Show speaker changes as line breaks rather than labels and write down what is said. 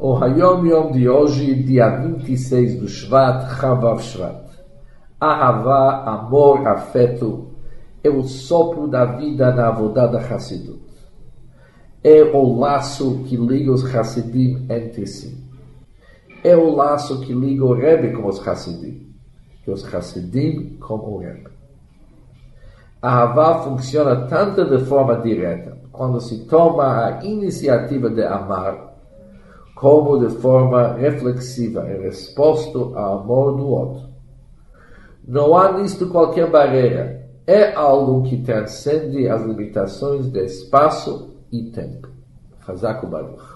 O Hayom Yom de hoje, dia 26 do Shvat, Chavav Shvat. Ahavá, amor, afeto, é o sopro da vida na avodá da Hassidut. É o laço que liga os Hassidim entre si. É o laço que liga o Rebbe com os Hassidim. E os Hassidim com o Rebbe. Ahavá funciona tanto de forma direta, quando se toma a iniciativa de amar, como de forma reflexiva, em resposta ao amor do outro. Não há nisto qualquer barreira. É algo que transcende as limitações de espaço e tempo. Chazak u'Baruch.